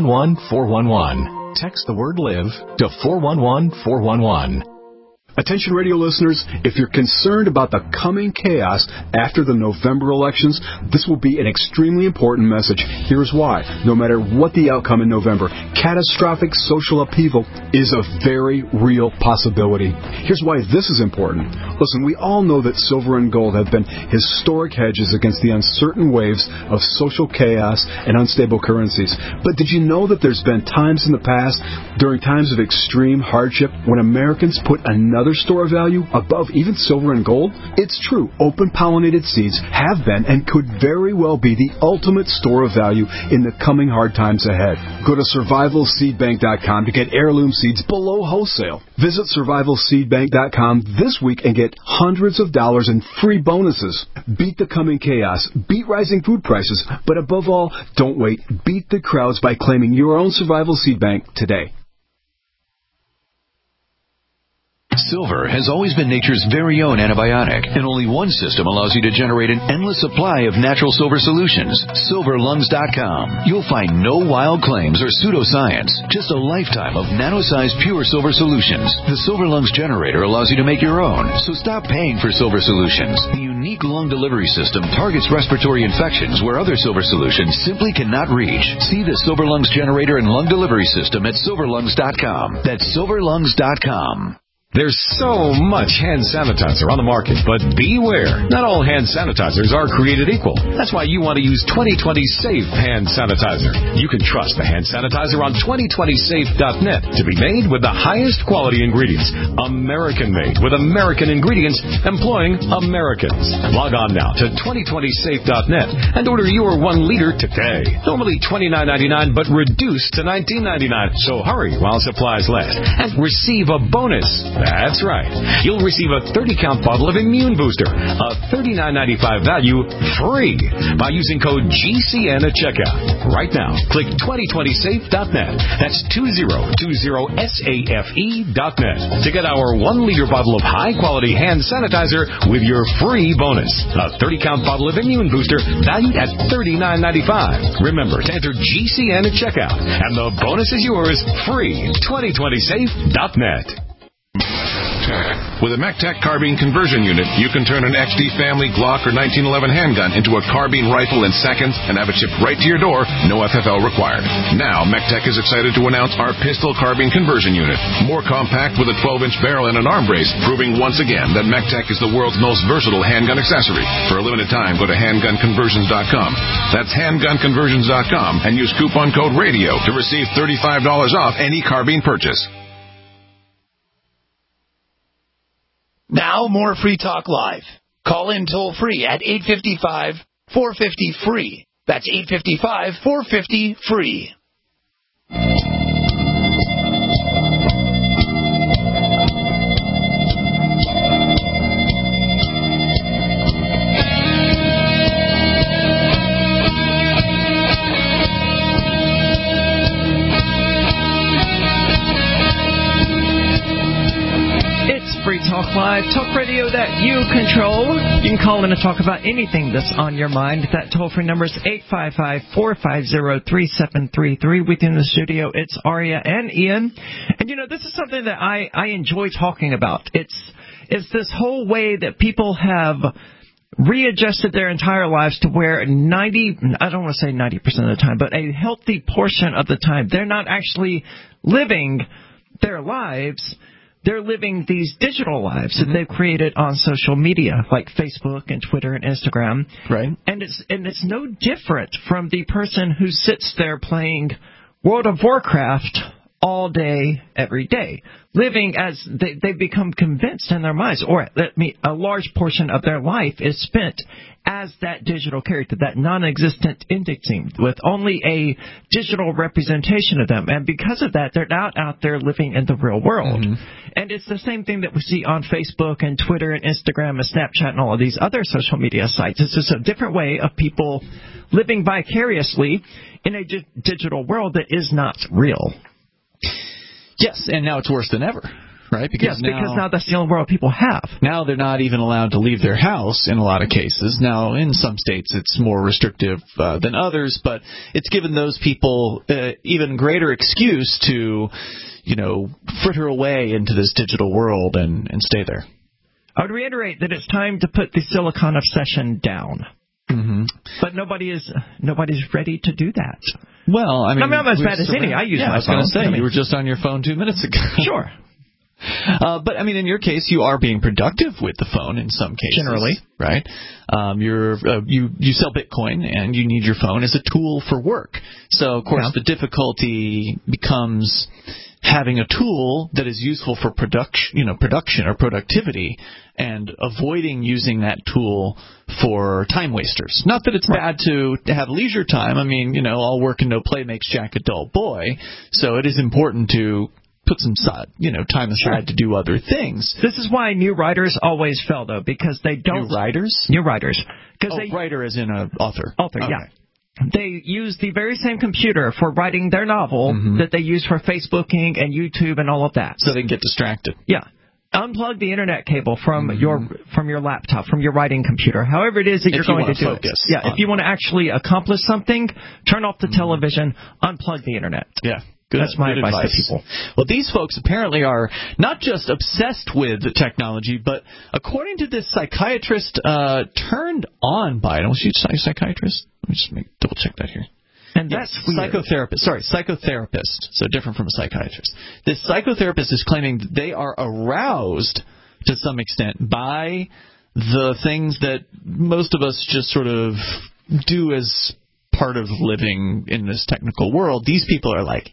411-411. Text the word LIVE to 411-411. Attention radio listeners, if you're concerned about the coming chaos after the November elections, this will be an extremely important message. Here's why. No matter what the outcome in November, catastrophic social upheaval is a very real possibility. Here's why this is important. Listen, we all know that silver and gold have been historic hedges against the uncertain waves of social chaos and unstable currencies. But did you know that there's been times in the past, during times of extreme hardship, when Americans put another another store of value above even silver and gold? It's true. Open pollinated seeds have been and could very well be the ultimate store of value in the coming hard times ahead. Go to survivalseedbank.com to get heirloom seeds below wholesale. Visit survivalseedbank.com this week and get hundreds of dollars in free bonuses. Beat the coming chaos. Beat rising food prices. But above all, don't wait. Beat the crowds by claiming your own Survival Seed Bank today. Silver has always been nature's very own antibiotic, and only one system allows you to generate an endless supply of natural silver solutions. SilverLungs.com. You'll find no wild claims or pseudoscience, just a lifetime of nano-sized pure silver solutions. The Silver Lungs generator allows you to make your own, so stop paying for silver solutions. The unique lung delivery system targets respiratory infections where other silver solutions simply cannot reach. See the Silver Lungs generator and lung delivery system at SilverLungs.com. That's SilverLungs.com. There's so much hand sanitizer on the market, but beware. Not all hand sanitizers are created equal. That's why you want to use 2020 Safe Hand Sanitizer. You can trust the hand sanitizer on 2020safe.net to be made with the highest quality ingredients. American-made with American ingredients employing Americans. Log on now to 2020safe.net and order your 1 liter today. Normally $29.99, but reduced to $19.99. So hurry while supplies last and receive a bonus. That's right. You'll receive a 30-count bottle of Immune Booster, a $39.95 value, free by using code GCN at checkout. Right now, click 2020safe.net. That's 2020safe.net to get our 1-liter bottle of high-quality hand sanitizer with your free bonus. A 30-count bottle of Immune Booster valued at $39.95. Remember to enter GCN at checkout, and the bonus is yours free. 2020safe.net. With a MECTEC carbine conversion unit, you can turn an XD family Glock or 1911 handgun into a carbine rifle in seconds and have it shipped right to your door, no FFL required. Now, MECTEC is excited to announce our pistol carbine conversion unit. More compact with a 12-inch barrel and an arm brace, proving once again that MECTEC is the world's most versatile handgun accessory. For a limited time, go to handgunconversions.com. That's handgunconversions.com and use coupon code RADIO to receive $35 off any carbine purchase. Now, more Free Talk Live. Call in toll-free at 855-450-FREE. That's 855-450-FREE. Free Talk Live, talk radio that you control. You can call in and talk about anything that's on your mind. That toll-free number is 855-450-3733. Within the studio, it's Aria and Ian. And, you know, this is something that I enjoy talking about. It's this whole way that people have readjusted their entire lives to where I don't want to say 90% of the time, but a healthy portion of the time, they're not actually living their lives. They're living these digital lives that they've created on social media, like Facebook and Twitter and Instagram. Right. And it's no different from the person who sits there playing World of Warcraft all day, every day, living as they've become convinced in their minds, or a large portion of their life is spent as that digital character, that non-existent indexing, with only a digital representation of them. And because of that, they're not out there living in the real world. Mm-hmm. And it's the same thing that we see on Facebook and Twitter and Instagram and Snapchat and all of these other social media sites. It's just a different way of people living vicariously in a digital world that is not real. Yes, and now it's worse than ever, right? Because now that's the only world people have. Now they're not even allowed to leave their house in a lot of cases. Now, in some states, it's more restrictive than others, but it's given those people even greater excuse to, fritter away into this digital world and stay there. I would reiterate that it's time to put the Silicon obsession down. Mm-hmm. But nobody's ready to do that. Well, I'm not as bad as any. I use my phone. I was going to say, you were just on your phone 2 minutes ago. Sure. But, in your case, you are being productive with the phone in some cases. Generally. Right? You sell Bitcoin, and you need your phone as a tool for work. So, of course, the difficulty becomes having a tool that is useful for production or productivity, and avoiding using that tool for time wasters. Not that it's bad to have leisure time. I mean, all work and no play makes Jack a dull boy. So it is important to put some time aside to do other things. This is why new writers always fail, though, because they don't. New writers? New writers. Writer as in an author. Author, okay. Yeah. They use the very same computer for writing their novel that they use for Facebooking and YouTube and all of that. So they can get distracted. Yeah. Unplug the internet cable from your laptop, from your writing computer, however it is that you're going to do it. Yeah, if you want to actually accomplish something, turn off the television, unplug the internet. Yeah. That's my advice to people. Well, these folks apparently are not just obsessed with the technology, but according to this psychiatrist, turned on by it. Was she a psychiatrist? Let me just double check that here. And that's psychotherapist. So different from a psychiatrist. This psychotherapist is claiming that they are aroused to some extent by the things that most of us just sort of do as part of living in this technical world. These people are like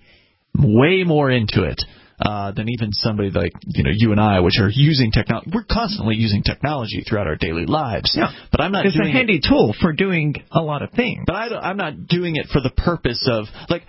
way more into it than even somebody like you and I, which are using technology. We're constantly using technology throughout our daily lives. Yeah, but I'm not. It's a handy tool for doing a lot of things. But I'm not doing it for the purpose of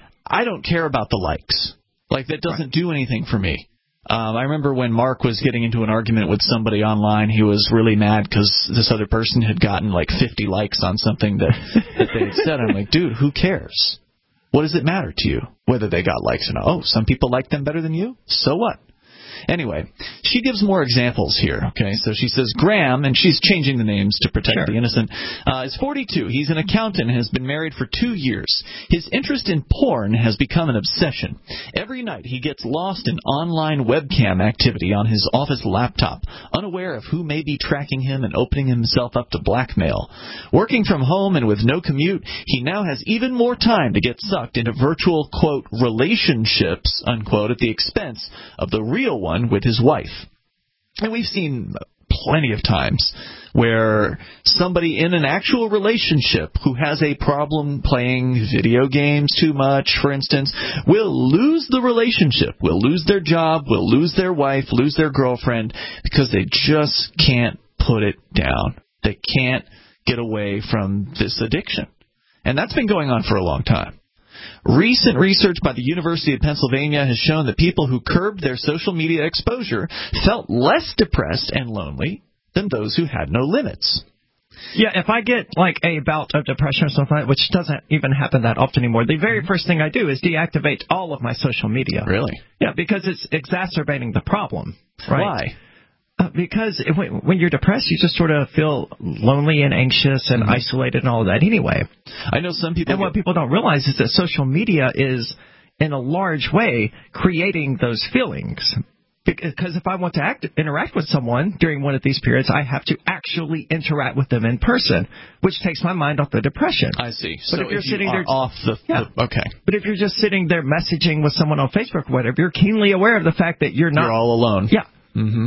I don't care about the likes. That doesn't do anything for me. I remember when Mark was getting into an argument with somebody online, he was really mad because this other person had gotten 50 likes on something that they had said. I'm like, dude, who cares? What does it matter to you whether they got likes or not? Oh, some people like them better than you? So what? Anyway, she gives more examples here, okay? So she says Graham, and she's changing the names to protect the innocent, is 42. He's an accountant and has been married for 2 years. His interest in porn has become an obsession. Every night he gets lost in online webcam activity on his office laptop, unaware of who may be tracking him and opening himself up to blackmail. Working from home and with no commute, he now has even more time to get sucked into virtual, quote, relationships, unquote, at the expense of the real one with his wife. And we've seen plenty of times where somebody in an actual relationship who has a problem playing video games too much, for instance, will lose the relationship, will lose their job, will lose their wife, lose their girlfriend, because they just can't put it down. They can't get away from this addiction. And that's been going on for a long time. Recent research by the University of Pennsylvania has shown that people who curbed their social media exposure felt less depressed and lonely than those who had no limits. Yeah, if I get a bout of depression or something like that, which doesn't even happen that often anymore, the very first thing I do is deactivate all of my social media. Really? Yeah, because it's exacerbating the problem. Right? Why? Because when you're depressed, you just sort of feel lonely and anxious and isolated and all of that anyway. I know some people... And what people don't realize is that social media is, in a large way, creating those feelings. Because if I want to interact with someone during one of these periods, I have to actually interact with them in person, which takes my mind off the depression. I see. But so if you're sitting there... off the... Okay. But if you're just sitting there messaging with someone on Facebook or whatever, you're keenly aware of the fact that you're not... You're all alone. Yeah. Mm-hmm.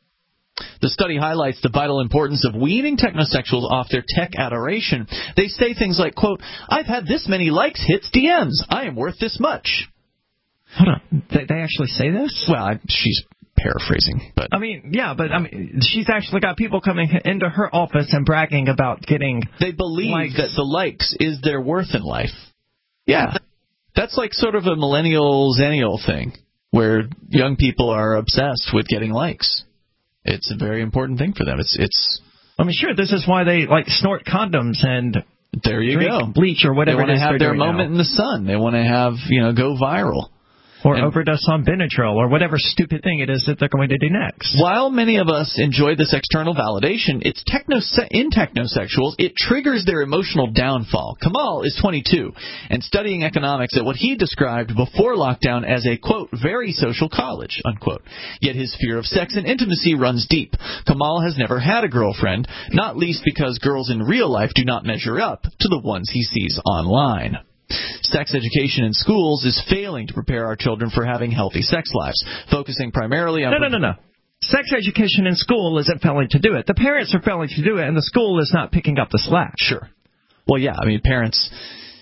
The study highlights the vital importance of weaning technosexuals off their tech adoration. They say things like, quote, I've had this many likes, hits, DMs. I am worth this much. Hold on. They actually say this? Well, she's paraphrasing. But she's actually got people coming into her office and bragging about getting They believe likes. That the likes is their worth in life. Yeah. That's like sort of a millennial-zennial thing, where young people are obsessed with getting likes. It's a very important thing for them. It's. I mean, sure. This is why they snort condoms and there you drink go bleach or whatever. They want to have their moment in the sun. They want to have go viral. Or overdose on Benadryl, or whatever stupid thing it is that they're going to do next. While many of us enjoy this external validation, in technosexuals, it triggers their emotional downfall. Kamal is 22 and studying economics at what he described before lockdown as a, quote, very social college, unquote. Yet his fear of sex and intimacy runs deep. Kamal has never had a girlfriend, not least because girls in real life do not measure up to the ones he sees online. Sex education in schools is failing to prepare our children for having healthy sex lives, focusing primarily on... No. Sex education in school isn't failing to do it. The parents are failing to do it, and the school is not picking up the slack. Sure. Well, yeah, I mean, parents...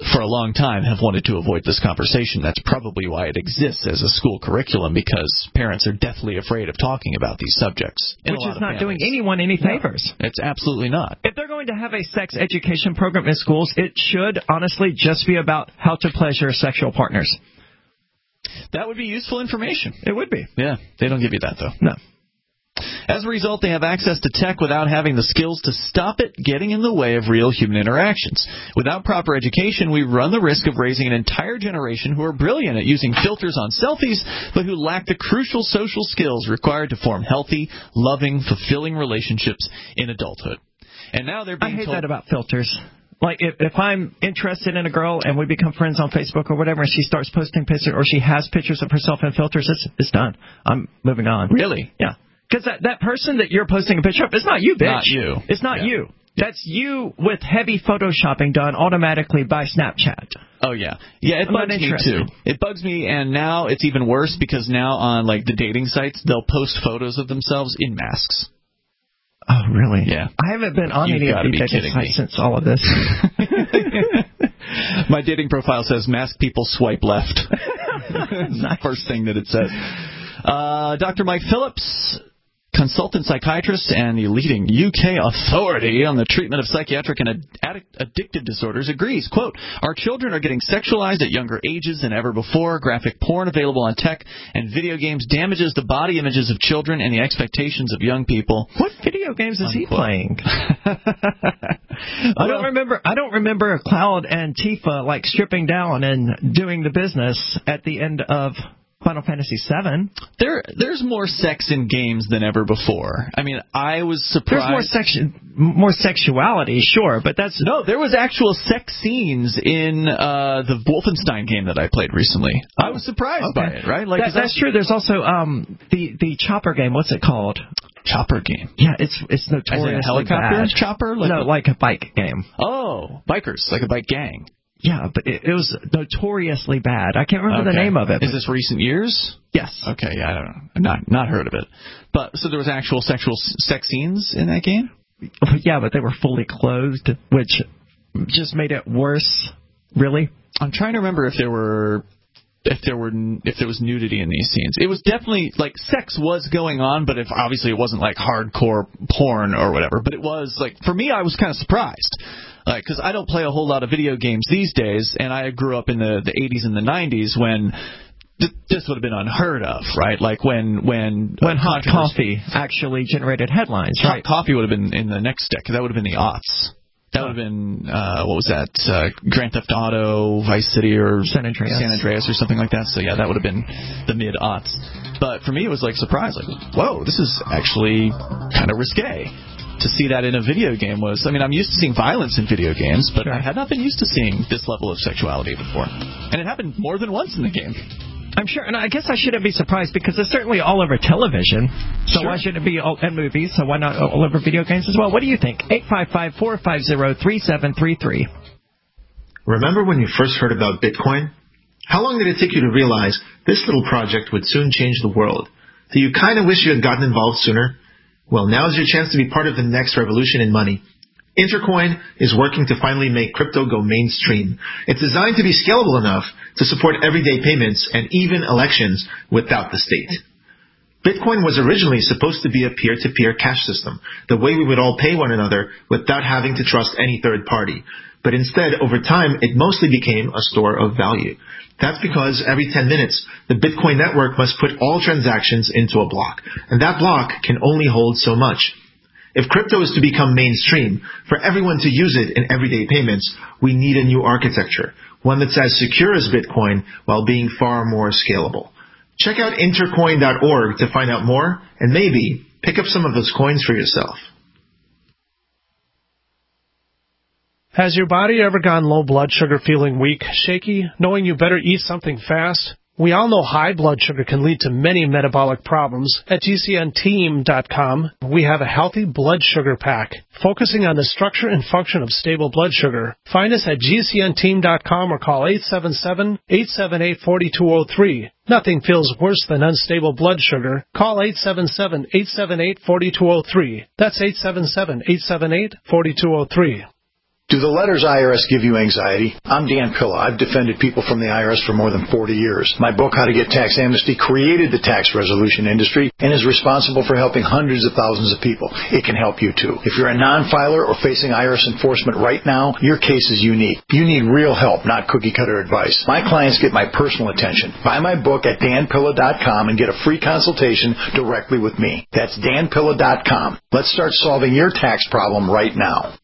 for a long time, have wanted to avoid this conversation. That's probably why it exists as a school curriculum, because parents are deathly afraid of talking about these subjects. Which is not doing anyone any favors. No, it's absolutely not. If they're going to have a sex education program in schools, it should honestly just be about how to pleasure sexual partners. That would be useful information. It would be. Yeah, they don't give you that, though. No. As a result, they have access to tech without having the skills to stop it getting in the way of real human interactions. Without proper education, we run the risk of raising an entire generation who are brilliant at using filters on selfies, but who lack the crucial social skills required to form healthy, loving, fulfilling relationships in adulthood. And now they're being told... I hate that about filters. Like, if I'm interested in a girl and we become friends on Facebook or whatever, and she starts posting pictures, or she has pictures of herself in filters, it's done. I'm moving on. Really? Yeah. Because that person that you're posting a picture of, it's not you, bitch. Not you. It's not you. That's you with heavy photoshopping done automatically by Snapchat. Oh, yeah. Yeah, it bugs me, too. It bugs me, and now it's even worse because now on, like, the dating sites, they'll post photos of themselves in masks. Oh, really? Yeah. I haven't been on any of the dating sites since all of this. My dating profile says, masked people swipe left. Nice. First thing that it says. Dr. Mike Phillips, consultant psychiatrist and the leading UK authority on the treatment of psychiatric and addictive disorders, agrees, quote, our children are getting sexualized at younger ages than ever before. Graphic porn available on tech and video games damages the body images of children and the expectations of young people. What video games is he playing? I don't remember Cloud and Tifa like stripping down and doing the business at the end of Final Fantasy VII. There's more sex in games than ever before. I mean, I was surprised. There's more sexuality, sure, but there was actual sex scenes in the Wolfenstein game that I played recently. I was surprised by it, right? Like that's true. There's also the chopper game. What's it called? Chopper game. Yeah, it's notoriously As in a helicopter bad. Chopper? Like a bike game. Oh, bikers, like a bike gang. Yeah, but it was notoriously bad. I can't remember the name of it. Is this recent years? Yes. Okay, yeah, I don't know. I've not heard of it. But so there was actual sexual sex scenes in that game? Yeah, but they were fully clothed, which just made it worse. Really? I'm trying to remember if there was nudity in these scenes. It was definitely like sex was going on, but obviously it wasn't like hardcore porn or whatever. But it was like, for me, I was kind of surprised. Because I don't play a whole lot of video games these days, and I grew up in the 80s and the 90s when this would have been unheard of, right? Like when Hot Coffee actually generated headlines, right? Hot Coffee would have been in the next step, because that would have been the aughts. That would have been, what was that, Grand Theft Auto, Vice City, or San Andreas or something like that. So, yeah, that would have been the mid-aughts. But for me, it was like surprise, like, whoa, this is actually kind of risque. To see that in a video game I'm used to seeing violence in video games, but I had not been used to seeing this level of sexuality before. And it happened more than once in the game. I'm sure, and I guess I shouldn't be surprised because it's certainly all over television. So why shouldn't it be all in movies? So why not all over video games as well? What do you think? 855-450-3733. Remember when you first heard about Bitcoin? How long did it take you to realize this little project would soon change the world? Do you kind of wish you had gotten involved sooner? Well, now is your chance to be part of the next revolution in money. Intercoin is working to finally make crypto go mainstream. It's designed to be scalable enough to support everyday payments and even elections without the state. Bitcoin was originally supposed to be a peer-to-peer cash system, the way we would all pay one another without having to trust any third party. But instead, over time, it mostly became a store of value. That's because every 10 minutes, the Bitcoin network must put all transactions into a block, and that block can only hold so much. If crypto is to become mainstream, for everyone to use it in everyday payments, we need a new architecture, one that's as secure as Bitcoin while being far more scalable. Check out intercoin.org to find out more, and maybe pick up some of those coins for yourself. Has your body ever gone low blood sugar, feeling weak, shaky, knowing you better eat something fast? We all know high blood sugar can lead to many metabolic problems. At GCNteam.com, we have a healthy blood sugar pack, focusing on the structure and function of stable blood sugar. Find us at GCNteam.com or call 877-878-4203. Nothing feels worse than unstable blood sugar. Call 877-878-4203. That's 877-878-4203. Do the letters IRS give you anxiety? I'm Dan Pilla. I've defended people from the IRS for more than 40 years. My book, How to Get Tax Amnesty, created the tax resolution industry and is responsible for helping hundreds of thousands of people. It can help you too. If you're a non-filer or facing IRS enforcement right now, your case is unique. You need real help, not cookie-cutter advice. My clients get my personal attention. Buy my book at danpilla.com and get a free consultation directly with me. That's danpilla.com. Let's start solving your tax problem right now.